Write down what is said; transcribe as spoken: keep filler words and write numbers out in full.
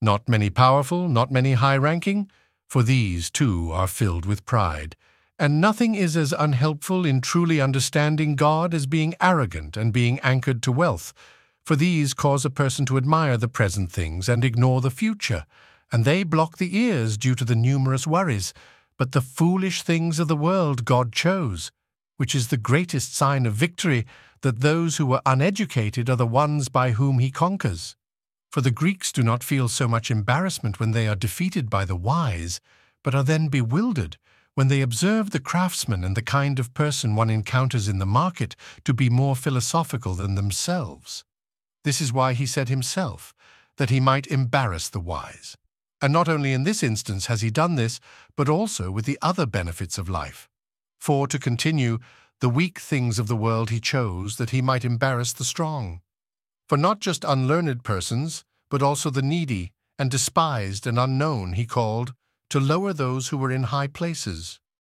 Not many powerful, not many high-ranking, for these too are filled with pride. And nothing is as unhelpful in truly understanding God as being arrogant and being anchored to wealth, for these cause a person to admire the present things and ignore the future, and they block the ears due to the numerous worries. But the foolish things of the world God chose, which is the greatest sign of victory, that those who are uneducated are the ones by whom he conquers. For the Greeks do not feel so much embarrassment when they are defeated by the wise, but are then bewildered when they observe the craftsman and the kind of person one encounters in the market to be more philosophical than themselves. This is why he said himself, that he might embarrass the wise. And not only in this instance has he done this, but also with the other benefits of life. For, to continue, the weak things of the world he chose that he might embarrass the strong. For not just unlearned persons, but also the needy and despised and unknown he called, to lower those who were in high places.